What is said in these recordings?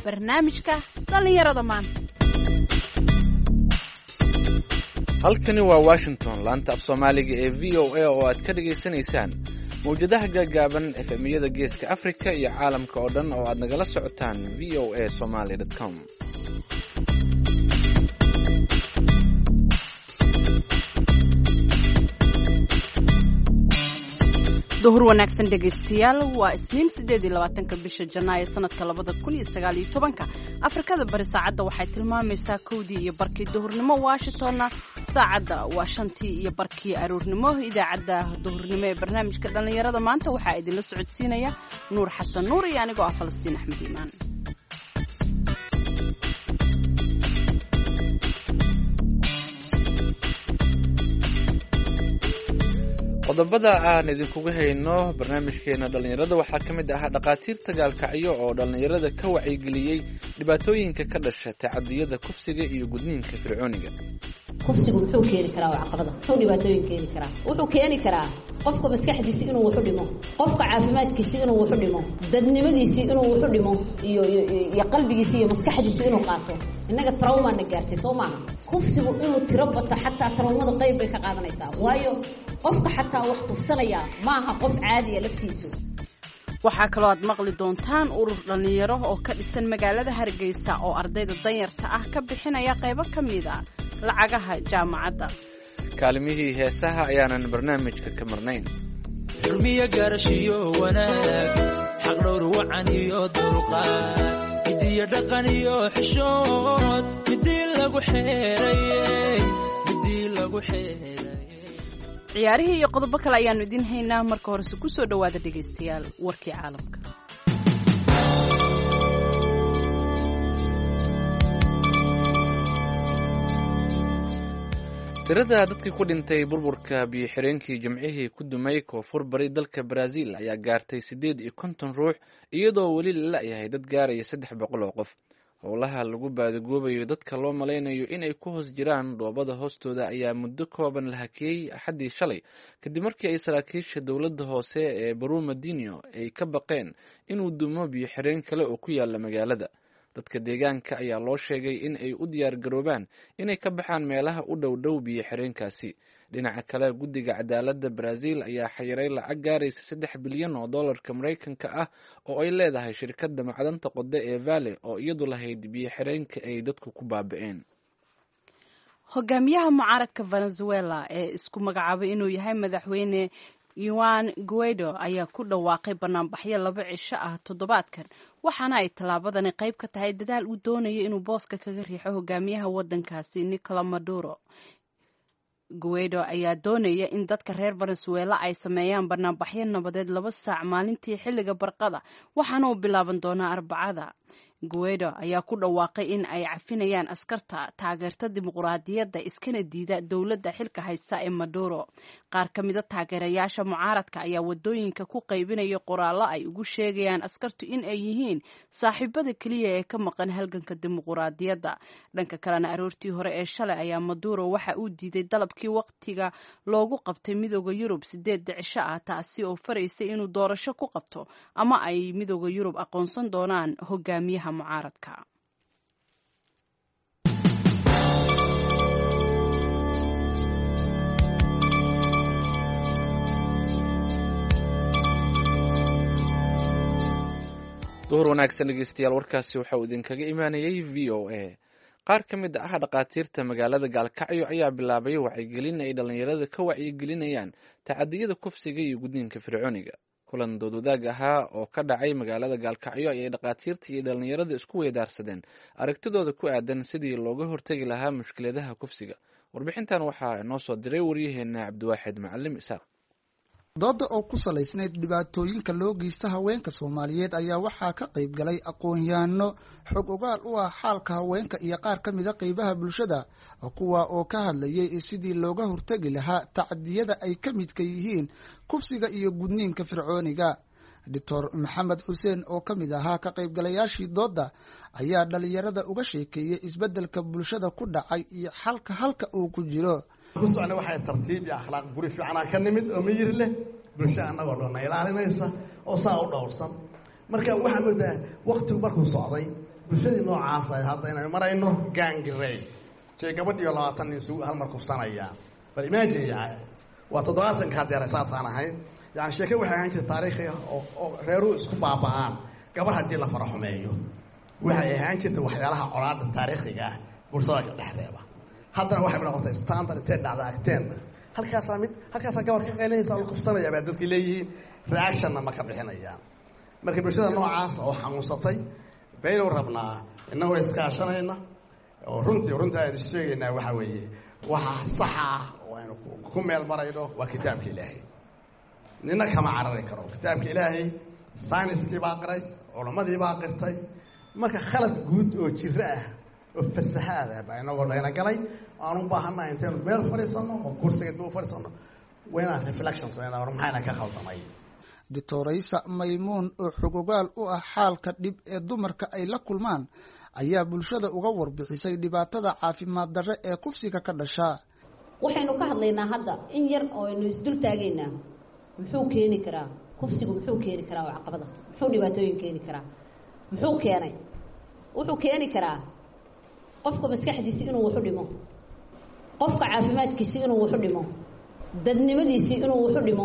barnaamijka dhalinyarada maanta. halkani waa Washington, laanta af Soomaaliga ee VOA oo aad ka dhageysanaysaan mawjadaha gaagaaban FM-yada Geeska Afrika iyo caalamka oo dhan oo aad nagala socotaan voasomali.com. duhur wanaagsan dhegaystayaal, waa Isniin 28 bisha Janaayo sanadka 2019. Afrikada bari saacadda waxay tilmaamaysaa 1:00 iyo barkii duhurnimo, Washingtonna saacadda waa 5:00 iyo barkii aroornimo. Idaacadda duhurnimo ee barnaamijka dhalinyarada maanta waxaa idinla socodsiinaya Nuur Xasan Nuur iyo anigoo ah Falastiin Axmed Iimaan. qodobada aan idinkugu hayno barnaamijkeena dhalinyarada waxaa ka mid ah dhaqaatiirta gaalkacyo oo dhalinyarada ka wacyigeliyey dhibaatooyinka ka dhasha tacadiyada kufsiga iyo gudniinka fircooniga. kufsigu wuxuu keeni karaa caqabada, wuxuu dhibaatooyin keeni karaa, wuxuu keeni karaa qofka maskaxdiisa inuu wax u dhimo, qofka caafimaadkiisa inuu wax u dhimo, dadnimadiisa inuu wax u dhimo iyo qalbigiisa iyo maskaxdiisa inuu qaato. innaga trauma na gaartay Soomaaliya, kufsigu inuu tiro bato xataa traumada qayb bay ka qaadanaysaa, waayo qofka xataa wax kufsanaya maaha qof caadi ah laftiisu. waxaa kaloo aad maqli doontaan urur dhalinyaro oo ka dhisan magaalada Hargeysa oo ardayda danyarta ah ka bixinaya qaybo ka mid ah lacagaha jaamacadda. kaalimihii heesaha ayaanan barnaamijka ka marnayn. xurmiyo garashiyo wanaag, xaq dhowr wacan iyo dulqaad, hidiyo dhaqan iyo xishood, midii lagu xeerayey. ciyaarihii iyo qodobo kale ayaanu idin haynaa. marka horese ku soo dhawaada dhegaystayaal warkii caalamka. tirada dadkii ku dhintay burburka biyo-xireenkii jimcihii ku dumay koonfur bari dalka Brazil ayaa gaartay 58 ruux, iyadoo weli la la'yahay dad gaaraya 300 oo qof. howlaha lagu baadagoobayo dadka loo malaynayo inay ku hoos jiraan dhoobada hoostooda ayaa muddo kooban la hakiyey Axaddii shalay, kadib markii ay saraakiisha dowladda hoose ee Brumadinho ay ka baqeen inuu dumo biyo-xireen kale oo ku yaala magaalada. dadka deegaanka ayaa loo sheegay in ay u diyaar garoobaan inay ka baxaan meelaha u dhow biyo-xireenkaasi. dhinaca kale, guddiga cadaaladda Brazil ayaa xayiray lacag gaaraysa 3 bilyan oo dollarka Mareykanka ah oo ay leedahay shirkadda macdanta qodda ee Vale oo iyadu lahayd biyo-xireenka ay dadku ku baaba'een. hogaamiyaha mucaaradka Venezuela ee isku magacaabay inuu yahay madaxweyne Juan Guaido ayaa ku dhawaaqay banaanbaxyo 2 cisho ah toddobaadkan, waxaana ay tallaabadani qayb ka tahay dadaal uu doonayo inuu booska kaga riixo hogaamiyaha waddankaasi Nicolas Maduro. Guaido ayaa doonaya in dadka reer Venezuela ay sameeyaan banaanbaxyo nabadeed 2 saac maalintii xilliga barqada, waxaana uu bilaaban doonaa Arbacada. Guaido ayaa ku dhawaaqay in ay cafinayaan askarta taageerta dimuqraadiyadda iskana diida dowladda xilka haysta ee Maduro. qaar ka mid ah taageerayaasha mucaaradka ayaa wadooyinka ku qaybinaya qoraallo ay ugu sheegayaan askartu in ay yihiin saaxiibada kaliya ee ka maqan halganka dimuqraadiyadda. dhanka kalena aroortii hore ee shalay ayaa Maduro waxa uu diiday dalabkii waqtiga loogu qabtay Midowga Yurub 8 cisho ah, taasi oo faraysay inuu doorasho ku qabto ama ay Midowga Yurub aqoonsan doonaan hogaamiyaha mucaaradka. duhur wanaagsan dhegeystayaal, warkaasi waxa uu idinkaga imaanayay VOA. qaar ka mid ah dhaqaatiirta magaalada Gaalkacyo ayaa bilaabay wacyigelin ay dhalinyarada ka wacyigelinayaan tacadiyada kufsiga iyo gudniinka fircooniga. kulan doodwadaag ahaa oo ka dhacay magaalada Gaalkacyo ayay dhaqaatiirta iyo dhalinyarada isku weydaarsadeen aragtidooda ku aadan sidii looga hortagi lahaa mushkiladaha kufsiga. warbixintan waxaa noo soo diray waryaheena Cabdiwaaxid Macalim Isaaq. dooda oo ku salaysnayd dhibaatooyinka loo geysta haweenka Soomaaliyeed ayaa waxaa ka qayb galay aqoon-yahano xog ogaal u ah xaalka haweenka iyo qaar ka mid ah qaybaha bulshada, kuwa oo ka hadlayay sidii looga hortagi lahaa tacadiyada ay ka midka yihiin kufsiga iyo gudniinka fircooniga. Dr. Maxamed Xuseen oo ka mid ahaa ka qaybgalayaashii dooda ayaa dhalinyarada uga sheekeeyay isbeddelka bulshada ku dhacay iyo halka uu ku jiro. kusocna waxay tartiib iyo akhlaaq guri fiican ka nimid oo miyir leh bulsho anagoo dhan ilaalinaysa oo saa u dhowrsan. marka waxaan moodaa waqtigu markuu socday bulshadii noocaas ay hadda inay marayno gaangirey jee gabadhiyo 20 nin isugu hal mar kufsanayaan bal imagine yahay waa 70 ka deer asaasaan ahayn yani sheekay waxay ahaan jirtay taariikhi oo reeru isku baaba'aan gabar hadii la faraxumeeyo waxay ahaan jirtay waxyaalaha colaadda taariikhiga ah bulshada dhexdeeda haddana waxay noqotay standard intee dhacda agteen halkaas gabar ka qeynaysa oo kufsanaya baa dadkii leeyihiin reactionna ma ka bixinayaan marka bulshada noocaas oo xanuunsatay baynu rabnaa inagoo iskaashanayna oo runtii aynu sheegaynaa waxa weeye waxa sax ah oo aynu ku meel marayno waa kitaabka ilaahay nina kama carari karo kitaabka ilaahay sayniskii baa qiray culammadii baa qirtay marka khalad guud oo jiro ah oo fasahaad ah baa inagoo layna galay aan u baahannahay intaynu meel fadhiisanno oo kursiga dib u fadhiisanno waa inaan reflection sameynaa war maxayna ka khaldamay Doctoraysa Maymuun oo xogogaal u ah xaalka dhib ee dumarka ay la kulmaan ayaa bulshada uga warbixisay dhibaatada caafimaad darre ee kufsiga ka dhasha. Waxaynu ka hadlaynaa hadda in yar oo aynu isdul taagaynaa muxuu keeni karaa kufsigu muxuu keeni karaa caqabada muxuu dhibaatooyin keeni karaa muxuu keenay wuxuu keeni karaa qofka maskaxdiisa inuu wax u dhimo qofka caafimaadkiisa inuu wax u dhimo dadnimadiisa inuu wax u dhimo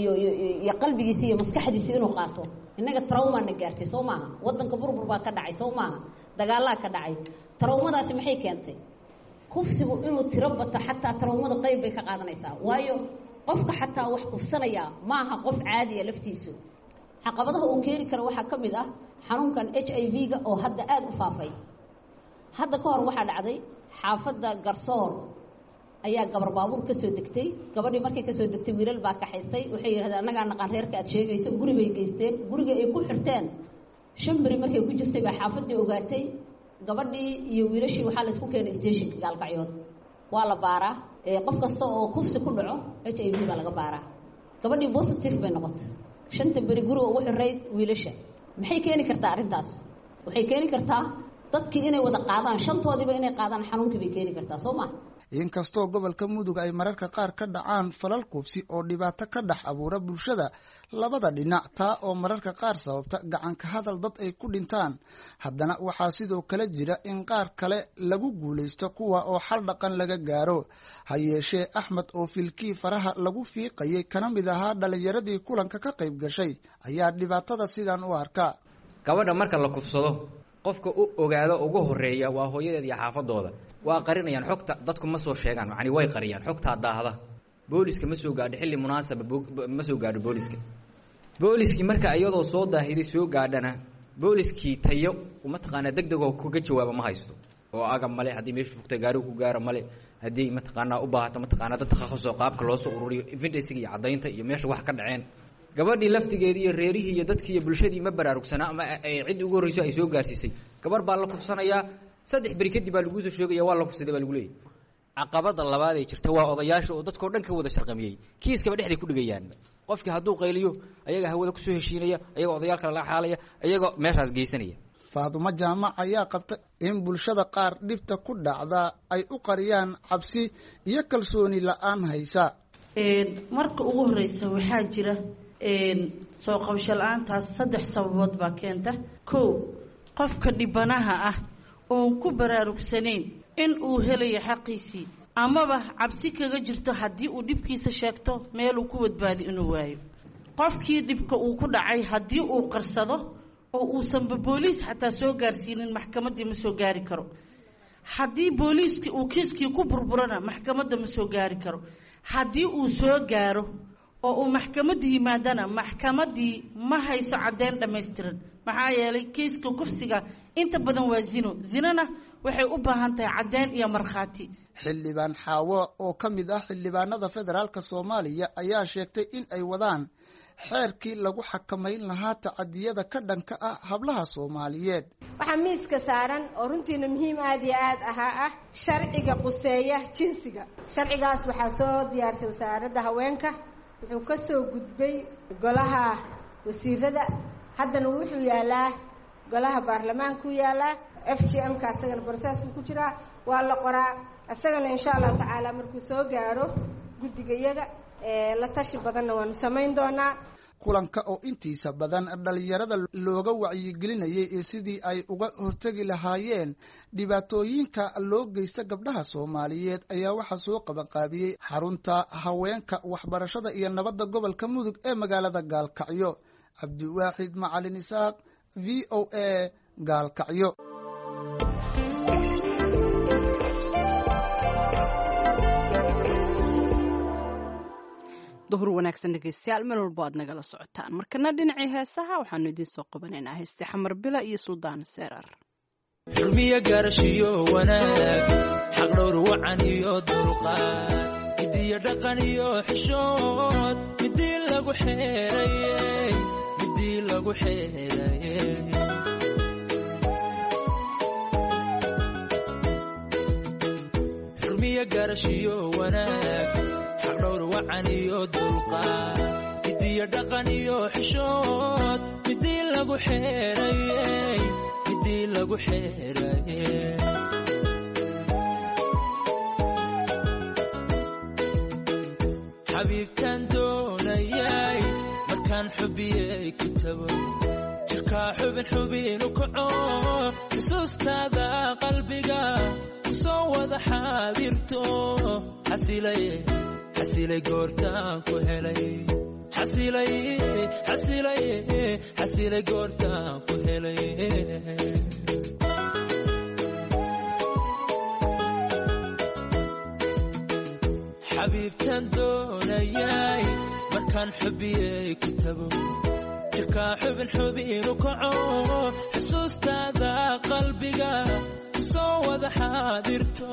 iyo qalbigiisa iyo maskaxdiisa inuu qaato inaga trauma na gaartay soo maaha wadanka burbur baa ka dhacay soo maaha dagaalaa ka dhacay traumadaasi maxay keentay kufsigu inuu tiro bato xataa traumada qayb bay ka qaadanaysaa waayo qofka xataa wax kufsanaya maaha qof caadi ah laftiisu caqabadaha uu keeni karo waxa kamid ah xanuunkan HIV-ga oo hadda aad u faafay hadda ka hor waxa dhacday xaafada Garsoor ayaa gabar baabuur ka soo degtay gabadhii markay ka soo degtay wiilal baa ka xaystay waxay yiraahdeen anaga naqan reerka aad sheegayso guri bay geysteen guriga ay ku xirteen shambari markay ku jirtay baa xaafadii ogaatay gabadhii iyo wiilashii waxa la isku keenay stationka gaalkacyood waa la baaraa qof kasta oo kufsi ku dhaco HIV baa laga baaraa gabadhii positive bay noqotay shanta bari guriga ugu xiray wiilasha maxay keeni kartaa arintaas waxay keeni kartaa dadkii inay wada qaadaan shantoodiba inay qaadaan xanuunkii bay keeni kartaa soo ma inkastoo gobolka Mudug ay mararka qaar ka dhacaan falal kufsi oo dhibaato ka dhax abuura bulshada labada dhinac taa oo mararka qaar sababta gacan ka hadal dad ay ku dhintaan haddana waxaa sidoo kale jira in qaar kale lagu guuleysto kuwa oo xal dhaqan laga gaaro hayeeshee Axmed oo filkii faraha lagu fiiqayay kana mid ahaa dhalinyaradii kulanka ka qayb gashay ayaa dhibaatada sidan u arka gabadha marka la kufsado qofka u ogaado ugu horeeya waa hooyadeed iyo xaafadooda waa qarinayaan xogta dadku ma soo sheegaan macni way qariyaan xogta daahda booliska ma soo gaadho xilli munaasab ma soo gaadho booliski marka ayadoo soo daahiday soo gaadhana booliskii tayo uma taqaana degdegoo kaga jawaaba ma haysto oo aga male hadii meeshu fugtay gaari ku gaaro male hadii ma taqaana u baahato ma taqaana dad takhasus oo qaabka loo soo ururiyo evidence iyo cadaynta iyo meesha wax ka dhaceen gabadhii laftigeedii iyo reerihii iyo dadkii iyo bulshadii ma baraarugsana ama ay cid ugu horeyso ay soo gaarsiisay gabar baa la kufsanaya 3 bari kadib baa lagu soo sheegaya waa la kufsaday baa lagu leeyahay caqabada labaad ee jirta waa odayaasha oo dadkoo dhan ka wada sharqamiyay kiiskaba dhexday ku dhigayaan qofkii hadduu qayliyo ayaga hawada ku soo heshiinaya ayaga odayaalka la xaalaya ayaga meeshaas geysanaya Faadumo Jaamac ayaa qabta in bulshada qaar dhibta ku dhacda ay u qariyaan cabsi iyo kalsooni la'aan haysa marka ugu horeysa waxaa jira soo qabasho la'aantaas 3 sababood baa keenta 1 qofka dhibanaha ah oo ku baraarugsanayn in uu helayo xaqiisii amaba cabsi kaga jirto haddii uu dhibkiisa sheegto meel uu ku badbaadi inuu waayo qofkii dhibka uu ku dhacay haddii uu qarsado oo uusan booliis xataa soo gaarsiinin maxkamadii ma soo gaari karo haddii booliiskii uu kiiskii ku burburana maxkamadda ma soo gaari karo haddii uu soo gaaro oo uu maxkamadda yimaadana maxkamadii ma hayso caddeyn dhammaystiran maxaa yeelay kiiska kufsiga inta badan waa zinana waxay u baahan tahay caddeyn iyo markhaati xildhibaan Xaawo oo ka mid ah xildhibaanada federaalka Soomaaliya ayaa sheegtay in ay wadaan xeerkii lagu xakameyn lahaa tacadiyada ka dhanka ah hablaha Soomaaliyeed waxa miiska saaran oo runtiina muhiim aad iyo aad ah sharciga quseeya jinsiga sharcigaas waxaa soo diyaarsay wasaaradda haweenka wuxuu ka soo gudbay golaha wasiirada haddana wuxuu yaalaa golaha baarlamaanku yaalaa FGM ka asagana processku ku jira waa la qoraa asagana insha Allah taala markuu soo gaaro guddigayaga la tashi badanna waanu samayn doonaa. kulanka oo intiisa badan dhalinyarada looga wacyigelinayay sidii ay uga hortagi lahaayeen dhibaatooyinka loo geysta gabdhaha Soomaaliyeed ayaa waxa soo qabanqaabiyay xarunta haweenka waxbarashada iyo nabadda gobolka Mudug ee magaalada Gaalkacyo. Cabdiwaaxid Macalin Isaaq, VOA, Gaalkacyo. duhur wanaagsan dhegeystayaal meel walbo aad nagala socotaan markana dhinacii heesaha waxaanu idiin soo qabanaynaa heeste xamar bila iyo suldaan seerar. xurmiya gaarashiyo wanaag xaq dhowr wacan iyo dulqaad midiyo dhaqan iyo xishood midii lagu xeerayey xurmiya gaarashiyo wanaag dhowr wacan iyo dulqaad midiyo dhaqan iyo xishood midii lagu xeerayey xabiibtaan doonayay markaan xubiyey ku tago jirkaa xubin u kaco xusuustaada qalbiga kusoo wada xaadirto xasilay goortaan ku helay xasilay goortaan ku helay xabiibtaan doonayay markaan xubiyey ku tago jirkaa xubin u kaco xusuustaada qalbiga kusoo wada xaadirto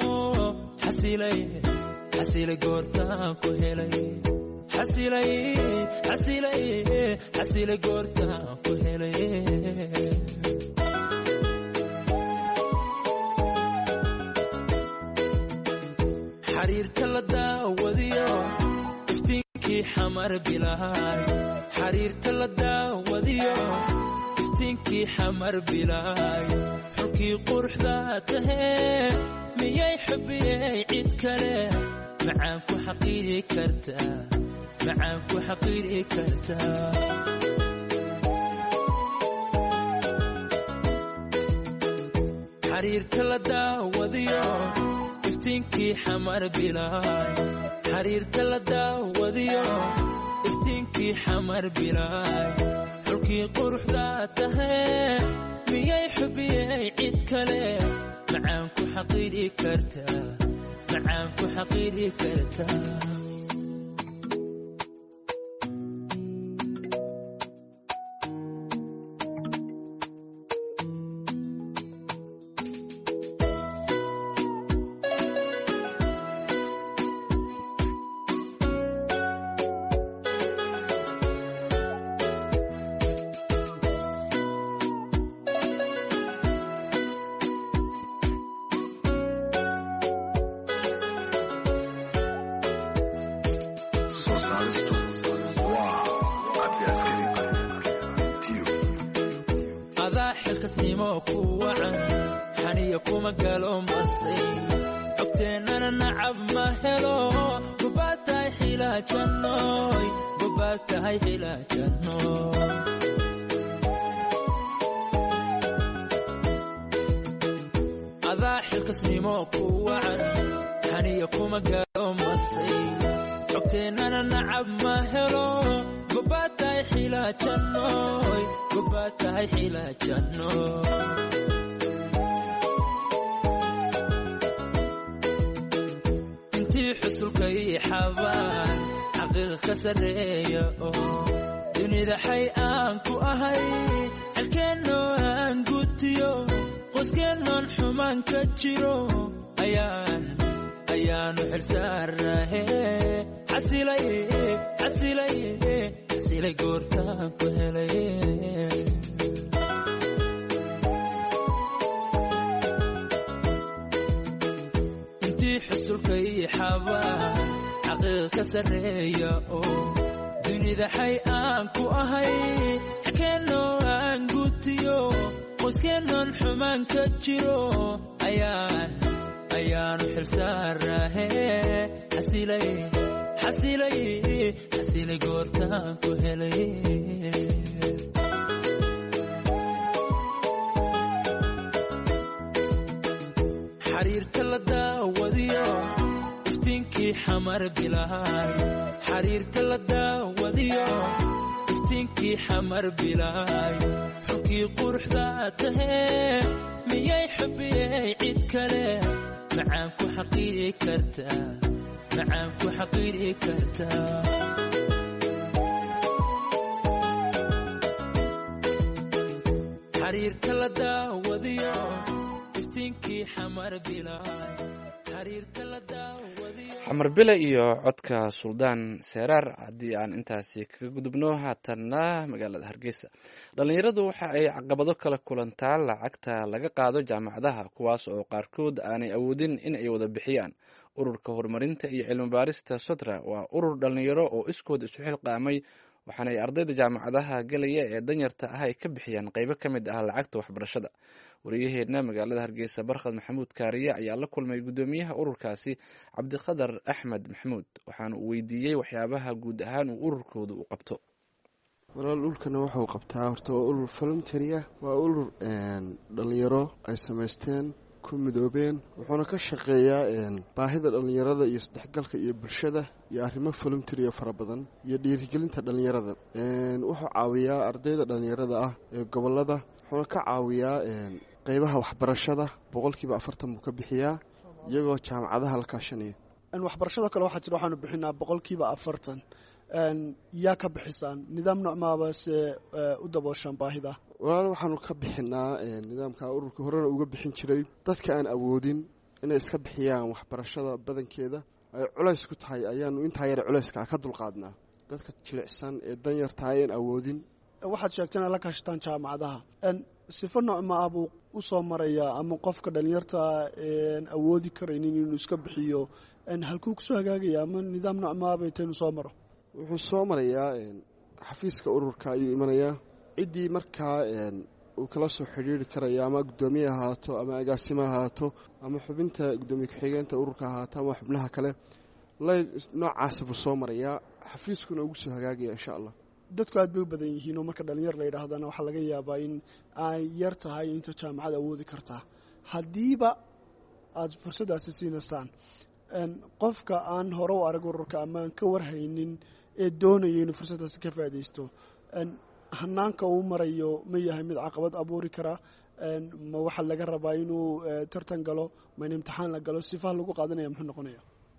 xasilay goortaan ku helay xasilay goortaan ku helay xariirta la daawadiyo iftiinkii xamar bilaay xariirta la daawadiyo iftiinkii xamar bilaay xulkii quruxda tahee miyay xubiyey cid kale macaan ku xaqiiri kartaa xariirta la daawadiyo iftiinkii xamar bilaay xariirta la daawadiyo iftiinkii xamar bilaay xulkii quruxda tahee miyay xubiyey cid kale macaan ku xaqiiri kartaa intii xusulkay xabaan xaqiiq ka sareeya oo dunida xay aan ku ahay halkeeno aan gutiyo qoyskeenoon xumaan ka jiro ayaanu xilsaarahe xasilay goortaan ku helay intii xusulkay xabaan xaqiiq ka sareeya oo dunida xay aan ku ahay halkeeno aan gutiyo qoyskeenoon xumaan ka jiro ayaanu xilsaarahe xasilay goortaan ku helay xariirta la daawadiyo iftiinkii xamar bilaay xariirta la daawadiyo iftiinkii xamar bilaay xulkii quruxda tahee miyay xubiyey cid kale macaan ku xaqiiri kartaa macaan ku xaqiiri kartaa xariirta la daawadiyo iftiinkii xamar bilaay xariirta la daawadiyo xamar bile iyo codka suldaan seeraar haddii aan intaasi kaga gudubno haatanna magaalada hargeysa dhallinyaradu waxa ay caqabado kala kulantaa lacagta laga qaado jaamacadaha kuwaas oo qaarkood aanay awoodin in ay wada bixiyaan ururka horumarinta iyo cilmi baarista sotra waa urur dhallinyaro oo iskood isu xilqaamay waxaana ay ardayda jaamacadaha galaya ee danyarta ah ay ka bixiyaan qaybo ka mid ah lacagta waxbarashada wariyaheenna magaalada hargeysa barkhad maxamuud kaariye ayaa la kulmay guddoomiyaha ururkaasi cabdiqadar axmed maxamuud waxaana uu weydiiyey waxyaabaha guud ahaan uu ururkooda u qabto walaal dhulkana waxuu qabtaa horta waa urur voluntary ah waa urur dhallinyaro ay samaysteen ku midoobeen wuxuuna ka shaqeeyaa baahida dhallinyarada iyo isdhexgalka iyo bulshada iyo arrimo voluntary fara badan iyo dhiirigelinta dhallinyarada wuxuu caawiyaa ardayda dhallinyarada ah ee gobolada wuxuuna ka caawiyaa qaybaha waxbarashada 40% buu ka bixiyaa iyagoo jaamacadaha la kaashanaya waxbarashada kale waxaa jira waxaanu bixinaa 40% yaa ka bixisaan nidaam noocmaaba se u dabooshaan baahida walaal waxaanu ka bixinaa nidaamka ururka horena uga bixin jiray dadka aan awoodin inay iska bixiyaan waxbarashada badankeeda ay culays ku tahay ayaanu intaa yar culayska ka dulqaadnaa dadka jilicsan ee danyarta aan awoodin waxaad sheegteen la kaashataan jaamacadaha sifo noocmaa buu u soo marayaa ama qofka dhalinyarta awoodi karaynin inuu iska bixiyo halkuu kusoo hagaagaya ama nidaam noocmaaba intaynu soo maro wuxuu soo marayaa xafiiska ururka ayuu imanayaa ciddii markaa uu kala soo xidhiiri karaya ama guddoomiye ahaato ama agaasimo ahaato ama xubinta guddoomiye ku-xigeenta ururka ahaato ama xubnaha kale noocaasi buu soo marayaa xafiiskuna ugu soo hagaagaya insha allah dadku aad bay u badan yihiin oo marka dhalinyar la yidhaahdana waxaa laga yaabaa in ay yar tahay inta jaamacad awoodi kartaa haddiiba aada fursaddaasi siinaysaan qofka aan hore u arag ururka ama aan ka warhaynin ee doonaya inuu fursaddaasi ka faaidaysto hanaanka uu marayo ma yahay mid caqabad abuuri kara ma waxaa laga rabaa inuu tartan galo ma in imtixaan la galo sifaha lagu qaadanaya muxuu noqonaya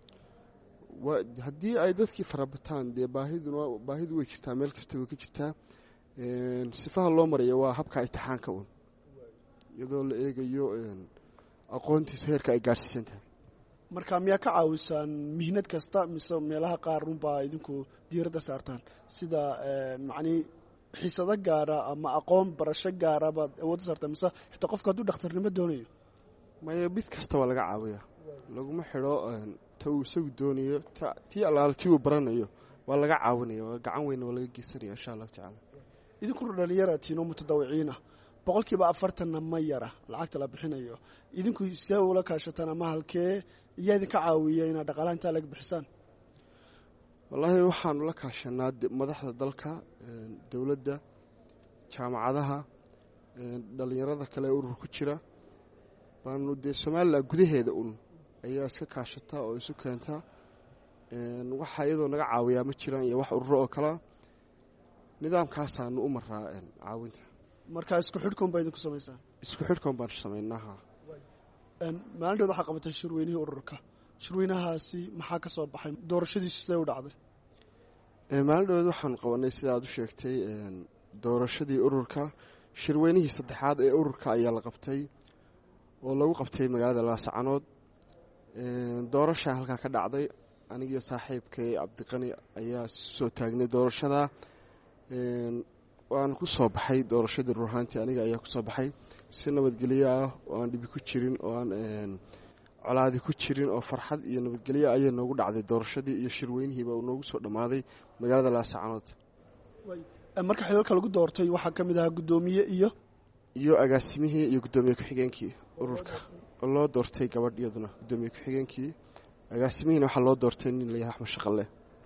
haddii ay dadkii farabataan dee baahidu way jirtaa meel kasta way ka jirtaa sifaha loo marayo waa habka imtixaanka un iyadoo la eegayo aqoontiisa heerka ay gaadhsiisan tahay marka miyaa ka caawisaan mihnad kasta mise meelaha qaar runbaa idinku diiradda saartaan sida macnii xiisado gaara ama aqoon barasho gaara baad awoodda saartaan mise xitaa qofka hadduu dhakhtarnimo doonayo maya mid kasta waa laga caawiyaa laguma xidho ta uu isagu doonayo tii allaala tii uu baranayo waa laga caawinaya waa gacan weynna waa laga geysanaya insha allahu tacaala idinku dhalinyara tiinoo mutadawiciina 40% ma yara lacagta la bixinayo idinku see ula kaashataan ama halkee iyaa idinka caawiya inaad dhaqaalaha intaa laga bixisaan wallaahi waxaanu la kaashanaa madaxda dalka dowladda jaamacadaha dhallinyarada kale ee urur ku jira baanu dee somalilan gudaheeda un ayaa iska kaashataa oo isu keentaa waxaa iyadoo naga caawiyaa ma jiraan iyo wax ururo oo kalea nidaamkaasaanu u maraa caawinta markaa isku xidhkoon baa idinku samaysaan isku xidhkoon baanu samaynaha maalindhood waxaa qabatay shirweynihii ururka shirweynahaasi maxaa ka soo baxay doorashadiisu see u dhacday maalindhood waxaanu qabanay sida aad u sheegtay doorashadii ururka shirweynihii 3aad ee ururka ayaa la qabtay oo lagu qabtay magaalada laasacanood doorashaa halkaa ka dhacday anigiyo saaxiibkay cabdiqani ayaa soo taagnay doorashada waan ku soo baxay doorashadii ruurhaantii aniga ayaa ku soo baxay si nabadgelyo ah oo aan dhibi ku jirin oo aan colaadi ku jirin oo farxad iyo nabadgelyo ayay noogu dhacday doorashadii iyo shirweynihiiba uu noogu soo dhammaaday magaalada laasacanood marka xilalka lagu doortay waxaa ka mid ahaa guddoomiye iyo agaasimihii iyo guddoomiye ku-xigeenkii ururka oo loo doortay gabadh iyaduna guddoomiye ku-xigeenkii agaasimihiina waxaa loo doortay nin layahay axmed shaqalle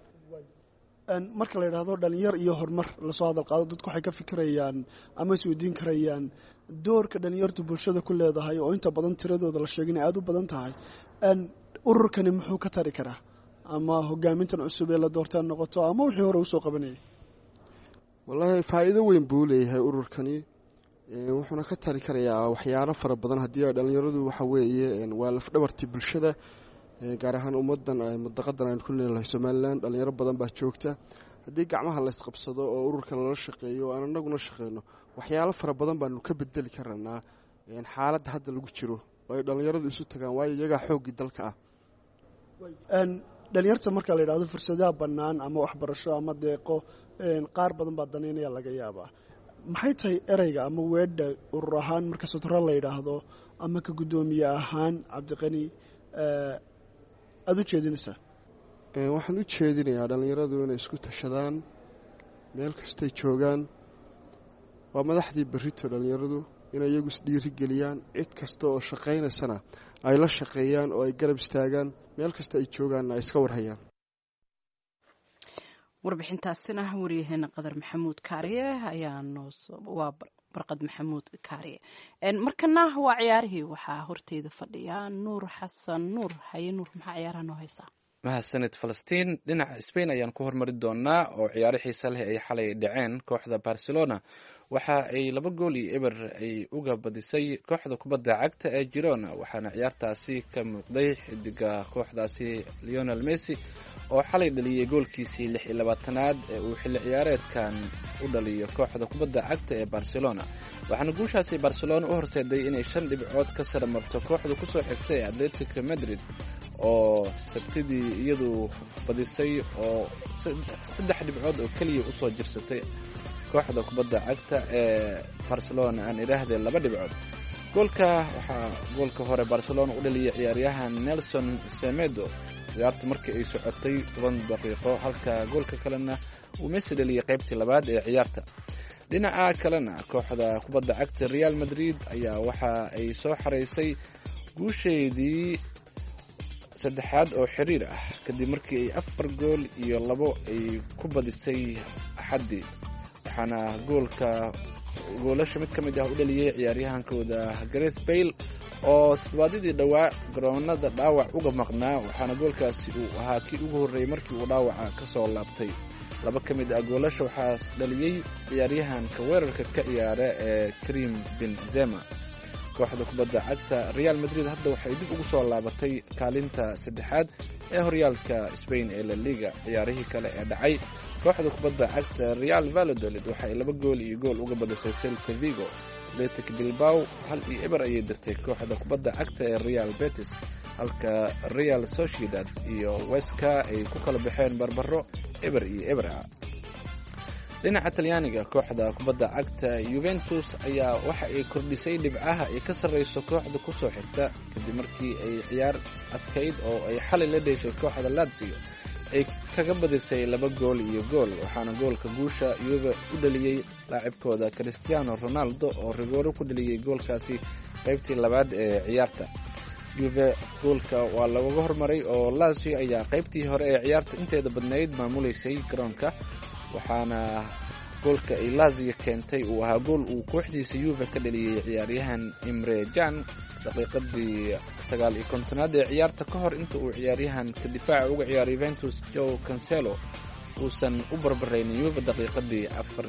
marka la yidhaahdo dhalinyar iyo horumar lasoo hadal qaado dadku waxay ka fikirayaan ama isweydiin karayaan doorka dhalinyartu bulshada ku leedahay oo inta badan tiradooda la sheegay inay aada u badan tahay ururkani muxuu ka tari karaa ama hogaamintan cusub ee la doortaan noqoto ama wixii hore usoo qabanayay wallaahi faa'iido weyn buu leeyahay ururkani wuxuuna ka tari karayaa waxyaalo fara badan haddii ay dhalinyaradu waxa weeye waa lafdhabartii bulshada gaar ahaan ummadan mudaqadan aynu ku leelahay somalilan dhalinyaro badan baa joogta haddii gacmaha la isqabsado oo ururka lala shaqeeyo o aan anaguna shaqeyno waxyaalo fara badan baanu ka bedeli karanaa xaaladda hadda lagu jiro oo ay dhalinyaradu isu tagaan waayo iyagaa xooggii dalka ah dhalinyarta marka la yidhahdo fursadaha bannaan ama waxbarasho ama deeqo qaar badan baa danaynaya laga yaabaa maxay tahay ereyga ama weedha urur ahaan marka sotoro la yidhaahdo ama ka guddoomiye ahaan cabdiqani aada u jeedinaysaa waxaan u jeedinayaa dhalinyaradu inay isku tashadaan meel kastay joogaan waa madaxdii berrito dhalinyaradu inay iyagu isdhiiri geliyaan cid kasta oo shaqaynaysana ay la shaqeeyaan oo ay garab istaagaan meel kasta ay joogaanna ay iska warhayaan warbixintaasina waryaheena qadar maxamuud kaariye waa barqad maxamuud kaariye markana waa ciyaarihii waxaa horteyda fadhiya nuur xasan nuur haye nuur maxaa ciyaaraha noo haysaa mahadsanid falastiin dhinaca Spain ayaan ku hormari doonaa oo ciyaaro xiiso leh ay xalay dhaceen kooxda Barcelona waxa ay 2-0 ay uga badisay kooxda kubadda cagta ee Girona waxaana ciyaartaasi ka muuqday xidiga kooxdaasi Lionel Messi oo xalay dhaliyay goolkiisii 26aad ee uu xilli ciyaareedkan u dhaliyo kooxda kubadda cagta ee Barcelona waxaana guushaasi Barcelona u horseeday inay 5 dhibcood ka sare marto kooxda ku soo xigtay Atletico Madrid oo sabtidii iyadu badisay oo 3 dhibcood oo kaliya u soo jirsatay kooxda kubadda cagta ee Barcelona aan iraahdee 2 dhibcood goolka hore Barcelona u dhaliyay ciyaaryahan Nelson Semedo ciyaarta markii ay socotay 10 daqiiqo halka goolka kalena uu Messi dhaliyay qaybtii labaad ee ciyaarta dhinaca kalena kooxda kubadda cagta Real Madrid ayaa waxa ay soo xareysay guusheedii saddexaad oo xiriir ah kadib markii ay 4 gool iyo 2 ay ku badisay Axadii waxaana goolasha mid ka mid ah u dhaliyay ciyaaryahankooda Gareth Bale oo todobaadii dhawaa garoonada dhaawac uga maqnaa waxaana goolkaasi uu ahaa kii ugu horeeyay markii uu dhaawaca ka soo laabtay 2 ka mid ah goolasha waxaa dhaliyay ciyaaryahanka weerarka ka ciyaara ee Karim Benzema kooxda kubadda cagta Real Madrid hadda waxay dib ugu soo laabatay kaalinta saddexaad ee horyaalka Spain ee La Liga ciyaarihii kale ee dhacay kooxda kubadda cagta Real Valladolid waxay 2 gool iyo gool uga badisay Celta Vigo Athletic Bilbao 1-0 ayay dirtay kooxda kubadda cagta ee Real Betis halka Real Sociedad iyo Huesca ay ku kala baxeen barbaro 0-0 dhinaca Talyaaniga kooxda kubadda cagta Juventus ayaa waxa ay kordhisay dhibcaha ay ka sareyso kooxda ku soo xigta kadib markii ay ciyaar adkayd oo ay xalay la dheeshay kooxda Lazio ay kaga badisay 2 gool iyo gool waxaana goolka guusha Juve u dhaliyay laacibkooda Cristiano Ronaldo oo rigooro ku dhaliyay goolkaasi qaybtii labaad ee ciyaarta Juve goolka waa laga hormaray oo Lazio ayaa qaybtii hore ee ciyaarta inteeda badnayd maamuleysay garoonka waxaana goolka ay Lazio keentay uu ahaa gool uu kooxdiisa Juve ka dhaliyay ciyaaryahan Emre Can daqiiqadii 59aad ee ciyaarta ka hor inta uu ciyaaryahan ka difaaca uga ciyaaray Juventus Joao Cancelo uusan u barbarayn Juve daqiiqadii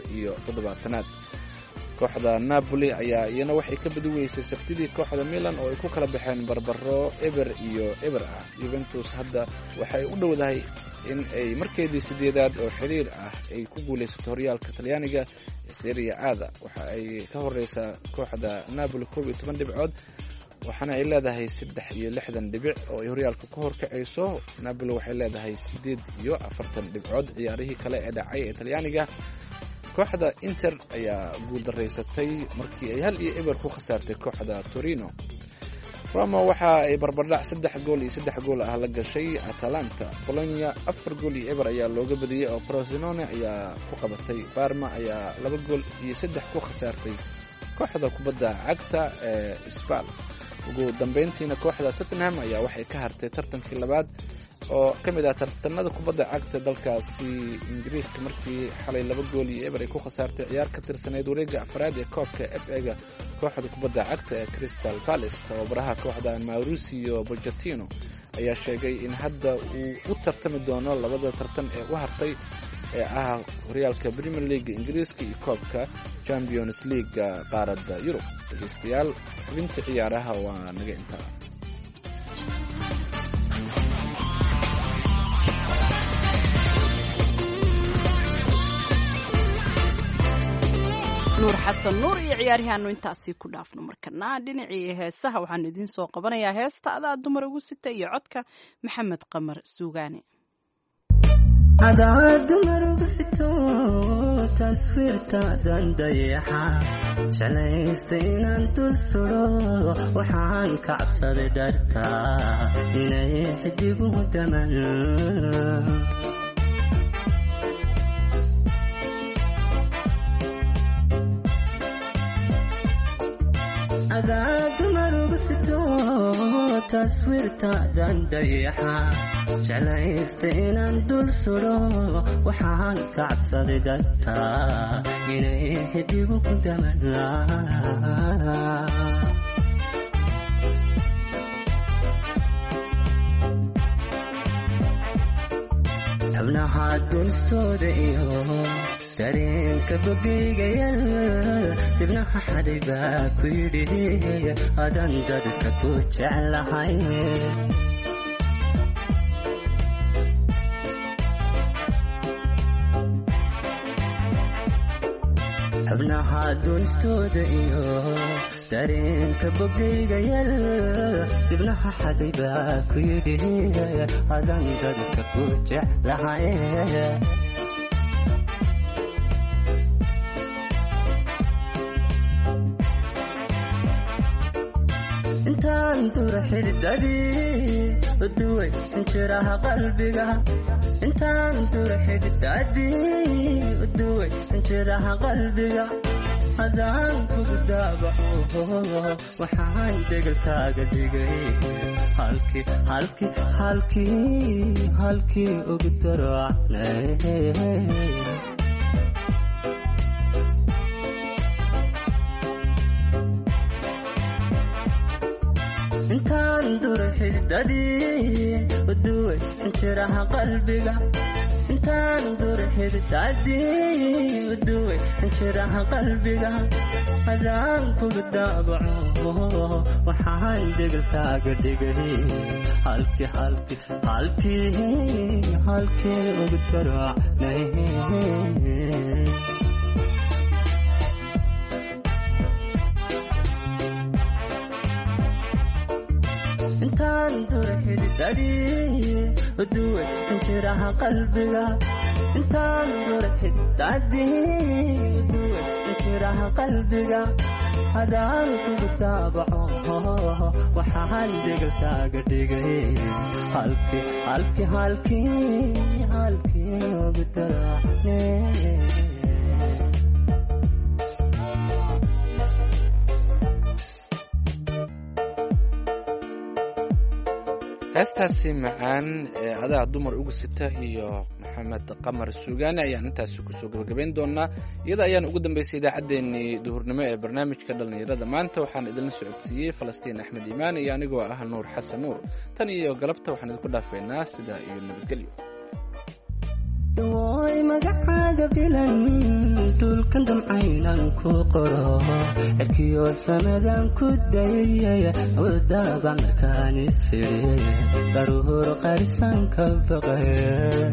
74aad kooxda Napoli ayaa iyana waxay ka badi weysay sabtidii kooxda Milan oo ay ku kala baxeen barbaro 0-0 ah Juventus hadda waxay u dhowdahay in ay markeedii 8aad oo xiriir ah ay ku guuleysato horyaalka Talyaaniga ee Serie A waxa ay ka horeysaa kooxda Napoli 12 dhibcood waxaana ay leedahay 63 dhibic oo ay horyaalka ka horkacayso Napoli waxay leedahay 48 dhibcood ciyaarihii kale ee dhacay ee Talyaaniga kooxda Inter ayaa guul dareysatay markii ay 1-0 ku khasaartay kooxda Torino Roma waxa ay barbardhac 3 gool iyo 3 gool ah la gashay Atalanta Bologna 4 gool iyo 0 ayaa looga badiyay oo Frosinone ayaa ku qabatay Parma ayaa 2 gool iyo 3 ku khasaartay kooxda kubadda cagta ee Spal ugu dambeyntiina kooxda Tottenham ayaa waxay ka hartay tartankii labaad oo ka mid ah tartanada kubadda cagta dalkaasi ingiriiska markii xalay 2-0 ay ku khasaartay ciyaar ka tirsaneyd wareegga afraad ee koobka FA-ga kooxda kubadda cagta ee Crystal Palace. tababaraha kooxda Mauricio Pochettino ayaa sheegay in hadda uu u tartami doono labada tartan ee u hartay ee ah horyaalka Premier League ingiriiska iyo koobka Champions League qaaradda Yurub. dhegeystayaal xubinta ciyaaraha waa naga intaa. nuur xasan nuur iyo ciyaarihaanu intaasii ku dhaafno markana dhinacii heesaha waxaanu idiin soo qabanayaa heesta adaa dumar ugu sita iyo codka maxamed qamar suugaane. adaa dumar ugu sito taswiirtaadan dayaxa jalaysta inaan dul sudo waxaan ka cabsaday dartaa inay xidigu daman. adaa dumar ugu sito taswiirtaadan dayaxa jalaysta inaan dul sudo waxaan ka cabsaday dartaa inay xidigu daman. xubnaha dunistooda iyo dareenka bogaygayal dibnaha xaday baa ku yidhi adan dadka ku jeclahay. xubnaha dunistooda iyo dareenka bogaygayal dibnaha xaday baa ku yidhi adan dadka ku jeclahay. intaan dura xididadii uduway injiraha qalbiga intaan dura xididadii uduway injiraha qalbiga hadaan kugu daabaco waxaan degalkaaga dhigay halkii ugu daracnay. intaan dura xididadii uduway injiraha qalbiga intaan dura xididadii uduway injiraha qalbiga hadaan kugu daabaco waxaan degalkaaga dhigay halkii ugu daracnay. intaan dura xididadii uduway injiraha qalbiga intaan dura xididadii uduway injiraha qalbiga hadaan kugu daabaco waxaan degalkaaga dhigay halkii ugu daracnay. heestaasi macaan ee adaa dumar ugu sita iyo maxamed qamar suugaane ayaan intaasi kusoo gabagabayn doonaa. iyada ayaan ugu dambaysay idaacaddeenii duhurnimo ee barnaamijka dhallinyarada maanta. waxaan idinla socodsiiyey falastiin axmed iimaan iyo anigoo ah nuur xasan nuur. tan iyo galabta waxaan idinku dhaafaynaa sidaa iyo nabadgelyo. way magacaaga bilan dhulkan damcaynan ku qoro erkiyo samadan ku dayay wadaba markaan isiri daruur qarisan ka baqay.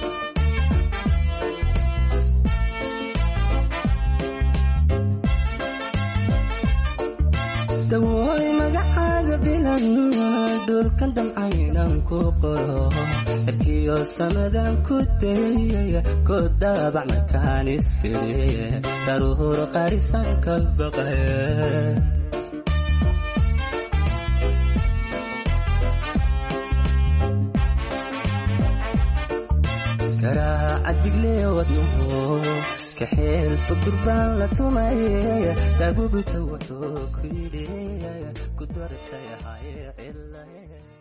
way magacaaga bilan dhulkan damcaynan ku qoro erkiyo samadan ku dayay kodaba markaan isiri daruur qarisan ka baqay. garaaca digle wadnuhu kaxeel fugurbaan la tumay dabubuta wuxuu ku yidhi ku dartay hay cilahe.